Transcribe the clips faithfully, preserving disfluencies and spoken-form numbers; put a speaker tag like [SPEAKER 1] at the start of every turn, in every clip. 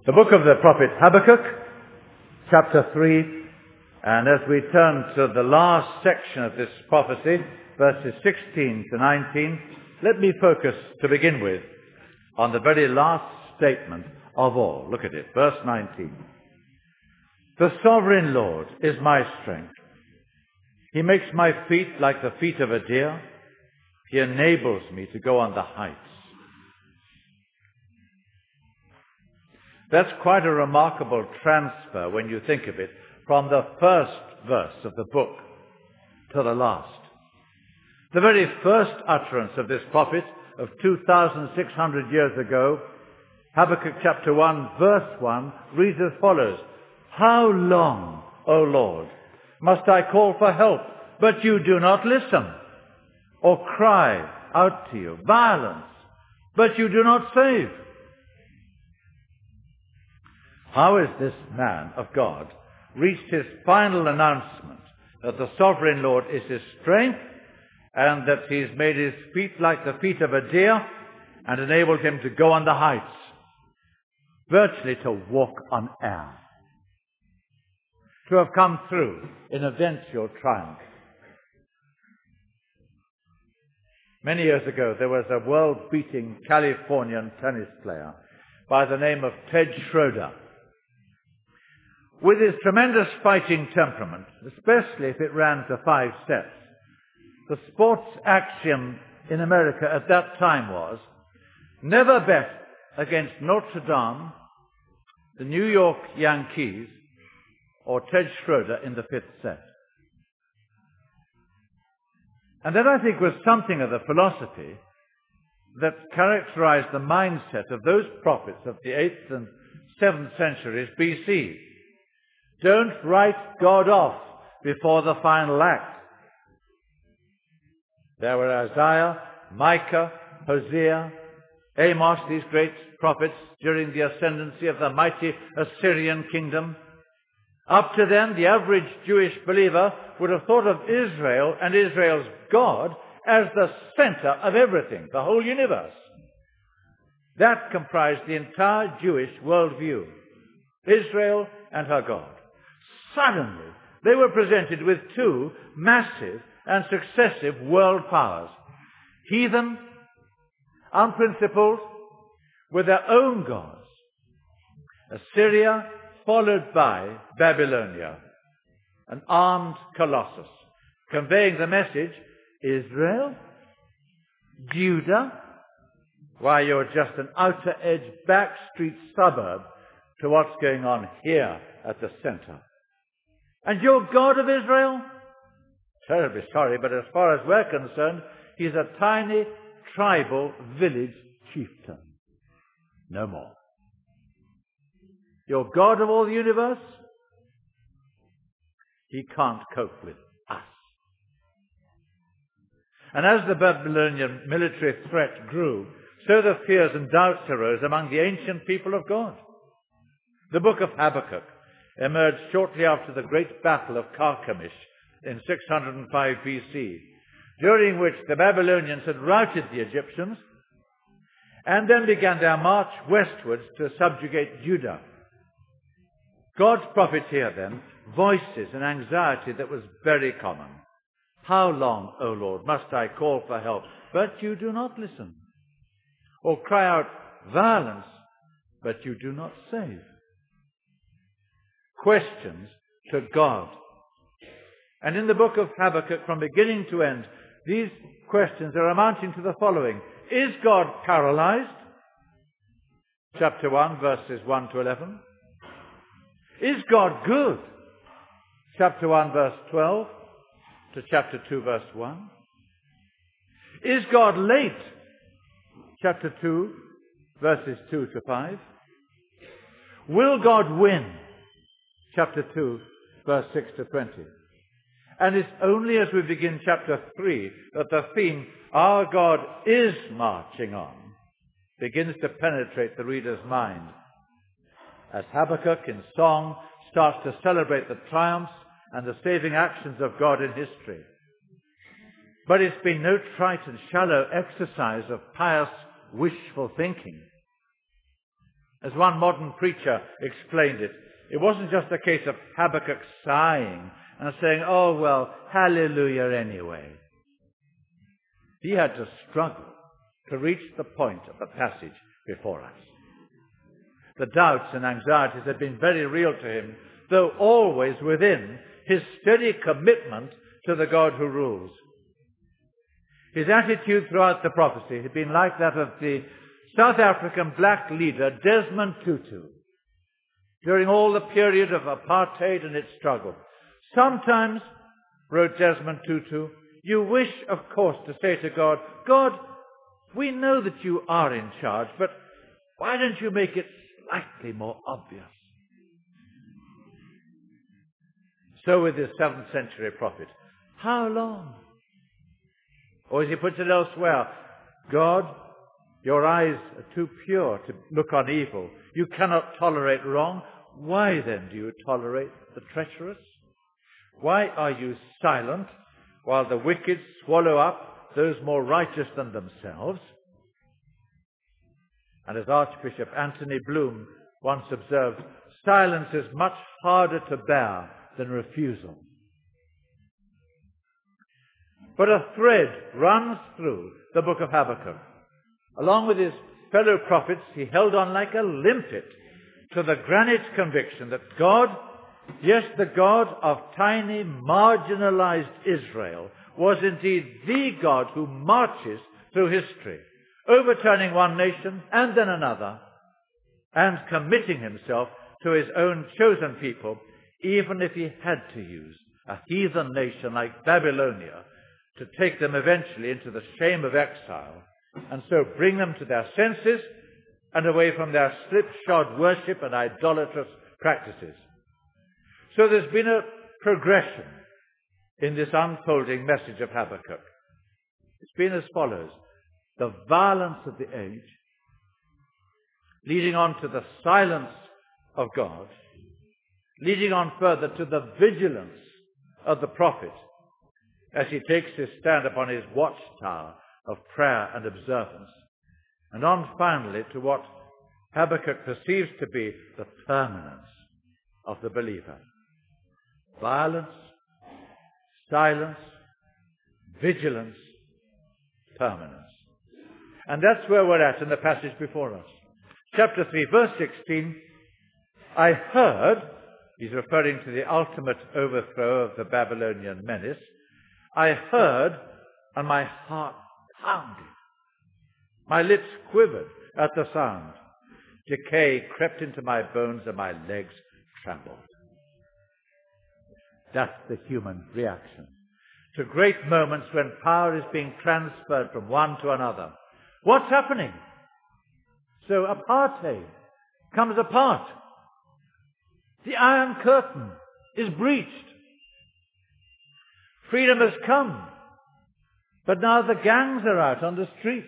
[SPEAKER 1] The book of the prophet Habakkuk, chapter three, and as we turn to the last section of this prophecy, verses sixteen to nineteen, let me focus to begin with on the very last statement of all. Look at it, verse nineteen. The sovereign Lord is my strength. He makes my feet like the feet of a deer. He enables me to go on the heights. That's quite a remarkable transfer when you think of it, from the first verse of the book to the last. The very first utterance of this prophet of two thousand six hundred years ago, Habakkuk chapter one, verse one, reads as follows: How long, O Lord, must I call for help, but you do not listen? Or cry out to you, violence, but you do not save? How has this man of God reached his final announcement that the sovereign Lord is his strength and that he's made his feet like the feet of a deer and enabled him to go on the heights, virtually to walk on air, to have come through in eventual triumph? Many years ago, there was a world-beating Californian tennis player by the name of Ted Schroeder. With his tremendous fighting temperament, especially if it ran to five sets, the sports axiom in America at that time was, never bet against Notre Dame, the New York Yankees, or Ted Schroeder in the fifth set. And that, I think, was something of the philosophy that characterized the mindset of those prophets of the eighth and seventh centuries B C. Don't write God off before the final act. There were Isaiah, Micah, Hosea, Amos, these great prophets during the ascendancy of the mighty Assyrian kingdom. Up to then, the average Jewish believer would have thought of Israel and Israel's God as the center of everything, the whole universe. That comprised the entire Jewish worldview, Israel and her God. Suddenly, they were presented with two massive and successive world powers, heathen, unprincipled, with their own gods. Assyria, followed by Babylonia, an armed colossus, conveying the message, Israel, Judah, why, you're just an outer edge backstreet suburb to what's going on here at the center. And you're God of Israel? Terribly sorry, but as far as we're concerned, he's a tiny tribal village chieftain. No more. You're God of all the universe? He can't cope with us. And as the Babylonian military threat grew, so the fears and doubts arose among the ancient people of God. The book of Habakkuk emerged shortly after the great battle of Carchemish in six hundred five B C, during which the Babylonians had routed the Egyptians and then began their march westwards to subjugate Judah. God's prophet here then voices an anxiety that was very common. How long, O Lord, must I call for help, but you do not listen? Or cry out violence, but you do not save? Questions to God. And in the book of Habakkuk, from beginning to end, these questions are amounting to the following. Is God paralyzed? Chapter one, verses one to eleven. Is God good? Chapter one, verse twelve to chapter two, verse one. Is God late? Chapter two, verses two to five. Will God win? Chapter two, verse six to twenty. And it's only as we begin chapter three that the theme, our God is marching on, begins to penetrate the reader's mind. As Habakkuk in song starts to celebrate the triumphs and the saving actions of God in history. But it's been no trite and shallow exercise of pious wishful thinking. As one modern preacher explained it, it wasn't just a case of Habakkuk sighing and saying, oh, well, hallelujah anyway. He had to struggle to reach the point of the passage before us. The doubts and anxieties had been very real to him, though always within his steady commitment to the God who rules. His attitude throughout the prophecy had been like that of the South African black leader Desmond Tutu during all the period of apartheid and its struggle. Sometimes, wrote Desmond Tutu, you wish, of course, to say to God, God, we know that you are in charge, but why don't you make it slightly more obvious? So with this seventh century prophet, how long? Or as he puts it elsewhere, God, your eyes are too pure to look on evil. You cannot tolerate wrong. Why then do you tolerate the treacherous? Why are you silent while the wicked swallow up those more righteous than themselves? And as Archbishop Anthony Bloom once observed, silence is much harder to bear than refusal. But a thread runs through the book of Habakkuk. Along with his fellow prophets, he held on like a limpet to the granite conviction that God, yes, the God of tiny, marginalized Israel, was indeed the God who marches through history, overturning one nation and then another, and committing himself to his own chosen people, even if he had to use a heathen nation like Babylonia to take them eventually into the shame of exile, and so bring them to their senses and away from their slipshod worship and idolatrous practices. So there's been a progression in this unfolding message of Habakkuk. It's been as follows: the violence of the age, leading on to the silence of God, leading on further to the vigilance of the prophet as he takes his stand upon his watchtower of prayer and observance, and on finally to what Habakkuk perceives to be the permanence of the believer. Violence, silence, vigilance, permanence. And that's where we're at in the passage before us. Chapter three, verse sixteen, I heard, he's referring to the ultimate overthrow of the Babylonian menace, I heard, and my heart pounded. My lips quivered at the sound. Decay crept into my bones and my legs trembled. That's the human reaction to great moments when power is being transferred from one to another. What's happening? So apartheid comes apart. The Iron Curtain is breached. Freedom has come, but now the gangs are out on the streets.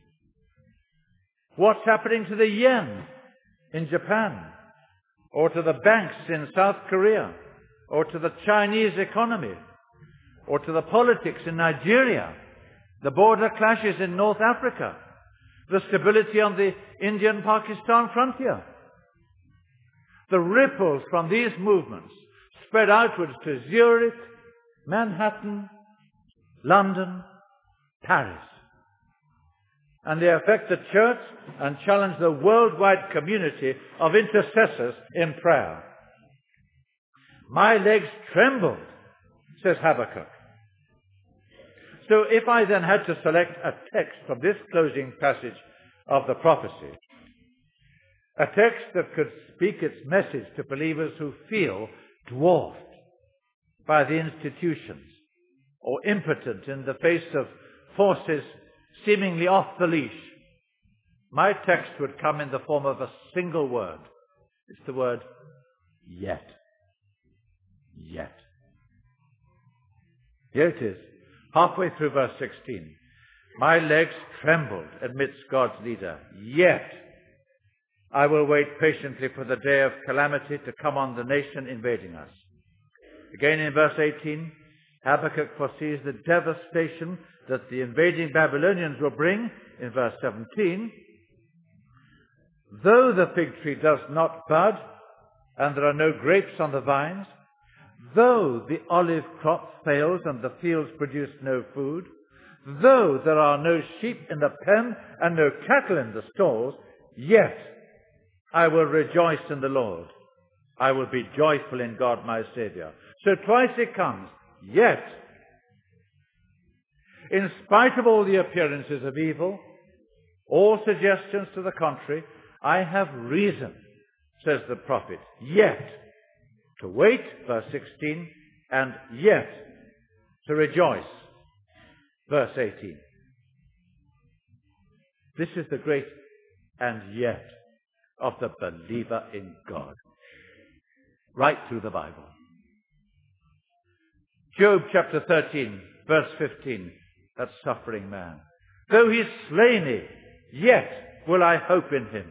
[SPEAKER 1] What's happening to the yen in Japan, or to the banks in South Korea, or to the Chinese economy, or to the politics in Nigeria, the border clashes in North Africa, the stability on the Indian-Pakistan frontier? The ripples from these movements spread outwards to Zurich, Manhattan, London, Paris. And they affect the church and challenge the worldwide community of intercessors in prayer. My legs trembled, says Habakkuk. So if I then had to select a text from this closing passage of the prophecy, a text that could speak its message to believers who feel dwarfed by the institutions or impotent in the face of forces seemingly off the leash, my text would come in the form of a single word. It's the word yet. Yet. Here it is, halfway through verse sixteen. My legs trembled amidst God's leader. Yet I will wait patiently for the day of calamity to come on the nation invading us. Again in verse eighteen, Habakkuk foresees the devastation that the invading Babylonians will bring in verse seventeen. though the fig tree does not bud, and there are no grapes on the vines, though the olive crop fails and the fields produce no food, though there are no sheep in the pen and no cattle in the stalls, yet I will rejoice in the Lord. I will be joyful in God my Saviour. So twice it comes, yet. In spite of all the appearances of evil, all suggestions to the contrary, I have reason, says the prophet, yet to wait, verse sixteen, and yet to rejoice, verse eighteen. This is the great and yet of the believer in God, right through the Bible. Job chapter thirteen, verse fifteen, that suffering man. Though he slay me, yet will I hope in him.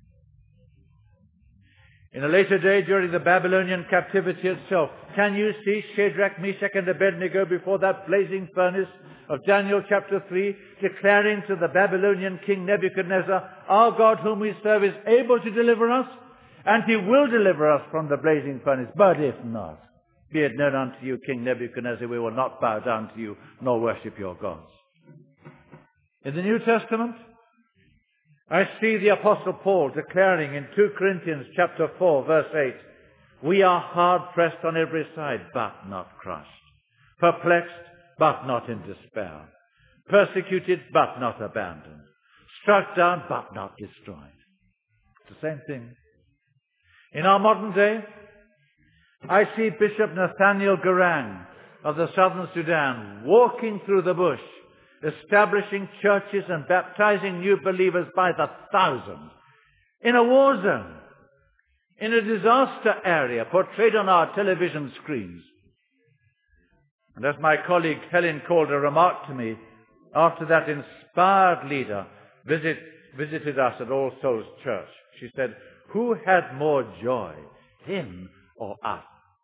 [SPEAKER 1] In a later day, during the Babylonian captivity itself, can you see Shadrach, Meshach, and Abednego before that blazing furnace of Daniel chapter three, declaring to the Babylonian king Nebuchadnezzar, our God whom we serve is able to deliver us, and he will deliver us from the blazing furnace. But if not, be it known unto you, King Nebuchadnezzar, we will not bow down to you, nor worship your gods. In the New Testament, I see the Apostle Paul declaring in two Corinthians chapter four, verse eight, we are hard pressed on every side, but not crushed. Perplexed, but not in despair. Persecuted, but not abandoned. Struck down, but not destroyed. It's the same thing. In our modern day, I see Bishop Nathaniel Garang of the southern Sudan walking through the bush, establishing churches and baptizing new believers by the thousands in a war zone, in a disaster area portrayed on our television screens. And as my colleague Helen Calder remarked to me after that inspired leader visit, visited us at All Souls Church, she said, who had more joy, him or us?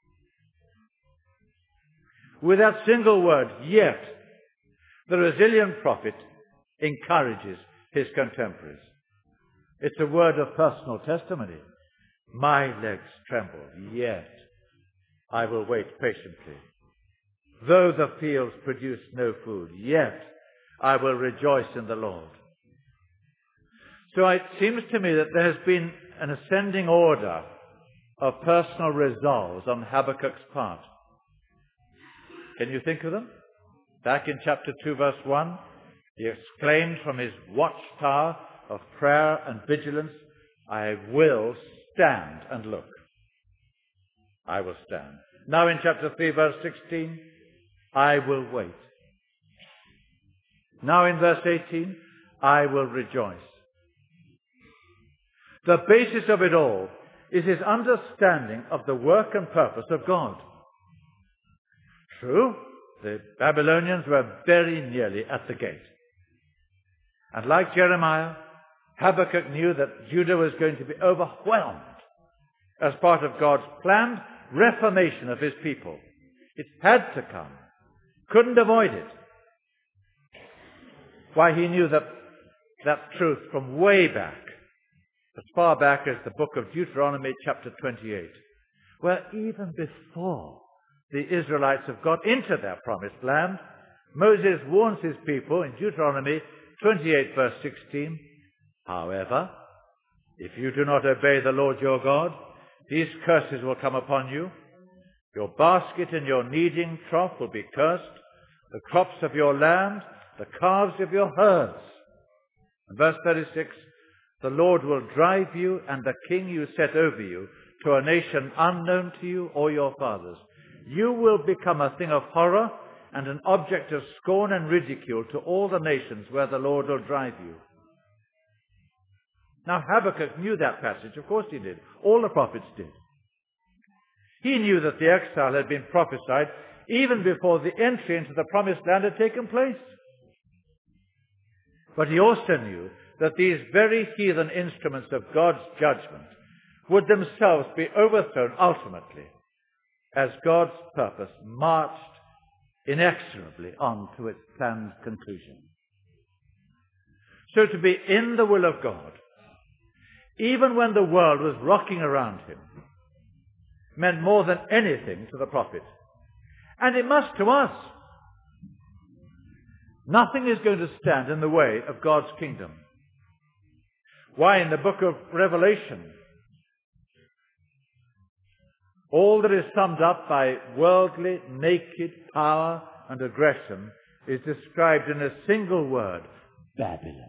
[SPEAKER 1] With that single word, yet, the resilient prophet encourages his contemporaries. It's a word of personal testimony. My legs tremble, yet I will wait patiently. Though the fields produce no food, yet I will rejoice in the Lord. So it seems to me that there has been an ascending order of personal resolves on Habakkuk's part. Can you think of them? Back in chapter two, verse one, he exclaimed from his watchtower of prayer and vigilance, I will stand and look. I will stand. Now in chapter three, verse sixteen, I will wait. Now in verse eighteen, I will rejoice. The basis of it all is his understanding of the work and purpose of God. True, the Babylonians were very nearly at the gate. And like Jeremiah, Habakkuk knew that Judah was going to be overwhelmed as part of God's planned reformation of his people. It had to come. Couldn't avoid it. Why, he knew that, that truth from way back, as far back as the book of Deuteronomy chapter twenty-eight, where even before the Israelites have got into their promised land, Moses warns his people in Deuteronomy twenty-eight verse sixteen, however, if you do not obey the Lord your God, these curses will come upon you. Your basket and your kneading trough will be cursed, the crops of your land, the calves of your herds. And verse thirty-six, the Lord will drive you and the king you set over you to a nation unknown to you or your fathers. You will become a thing of horror and an object of scorn and ridicule to all the nations where the Lord will drive you. Now Habakkuk knew that passage. Of course he did. All the prophets did. He knew that the exile had been prophesied even before the entry into the promised land had taken place. But he also knew that these very heathen instruments of God's judgment would themselves be overthrown ultimately as God's purpose marched inexorably on to its planned conclusion. So to be in the will of God even when the world was rocking around him, meant more than anything to the prophet. And it must to us. Nothing is going to stand in the way of God's kingdom. Why, in the book of Revelation, all that is summed up by worldly, naked power and aggression is described in a single word: Babylon.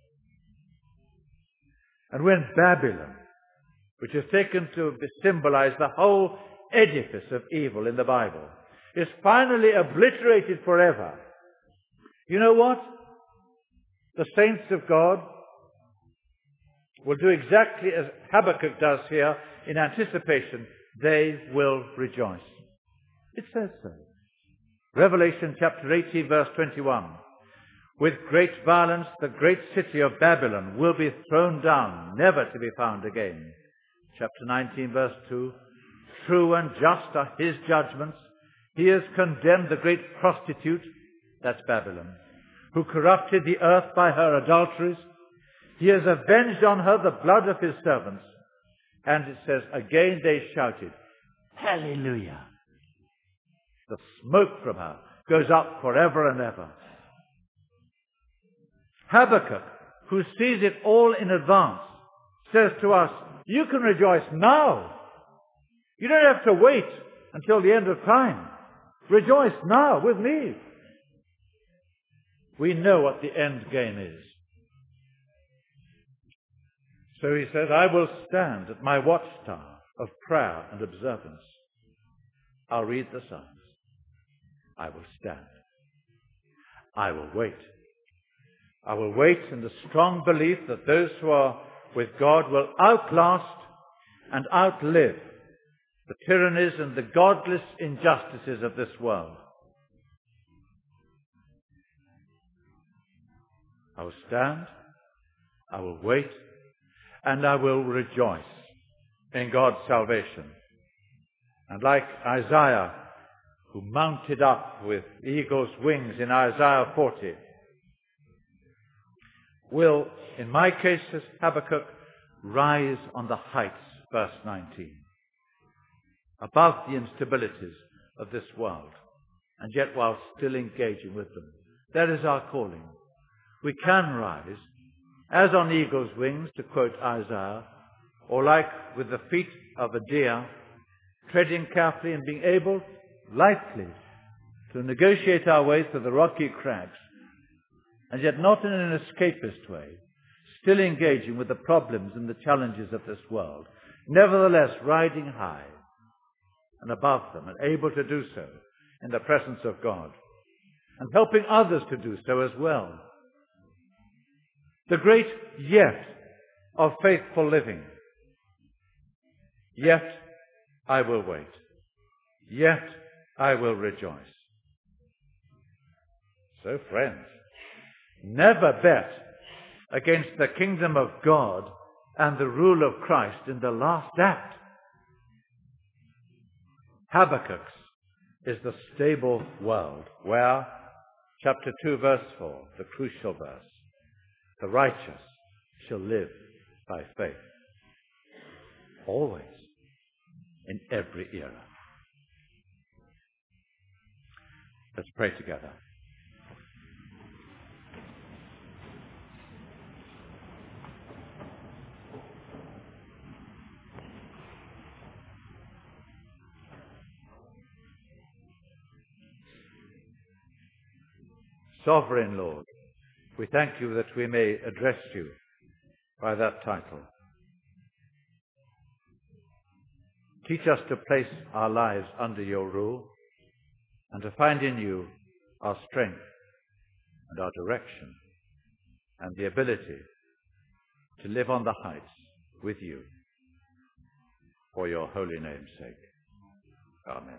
[SPEAKER 1] And when Babylon, which is taken to symbolize the whole edifice of evil in the Bible, is finally obliterated forever, you know what? The saints of God will do exactly as Habakkuk does here in anticipation. They will rejoice. It says so. Revelation chapter eighteen, verse twenty-one. With great violence the great city of Babylon will be thrown down, never to be found again. Chapter nineteen, verse two. True and just are his judgments. He has condemned the great prostitute, that's Babylon, who corrupted the earth by her adulteries. He has avenged on her the blood of his servants. And it says, again they shouted, Hallelujah. The smoke from her goes up forever and ever. Habakkuk, who sees it all in advance, says to us, you can rejoice now. You don't have to wait until the end of time. Rejoice now with me. We know what the end game is. So he says, I will stand at my watchtower of prayer and observance. I'll read the Psalms. I will stand. I will wait. I will wait in the strong belief that those who are with God will outlast and outlive the tyrannies and the godless injustices of this world. I will stand, I will wait, and I will rejoice in God's salvation. And like Isaiah, who mounted up with eagle's wings in Isaiah forty, will, in my case as Habakkuk, rise on the heights, verse nineteen, above the instabilities of this world, and yet while still engaging with them. That is our calling. We can rise, as on eagle's wings, to quote Isaiah, or like with the feet of a deer, treading carefully and being able, lightly, to negotiate our way through the rocky crags, and yet not in an escapist way, still engaging with the problems and the challenges of this world, nevertheless riding high and above them, and able to do so in the presence of God, and helping others to do so as well. The great yet of faithful living. Yet I will wait. Yet I will rejoice. So, friends, never bet against the kingdom of God and the rule of Christ in the last act. Habakkuk's is the stable world where, chapter two, verse four, the crucial verse, the righteous shall live by faith. Always, in every era. Let's pray together. Sovereign Lord, we thank you that we may address you by that title. Teach us to place our lives under your rule and to find in you our strength and our direction and the ability to live on the heights with you for your holy name's sake. Amen.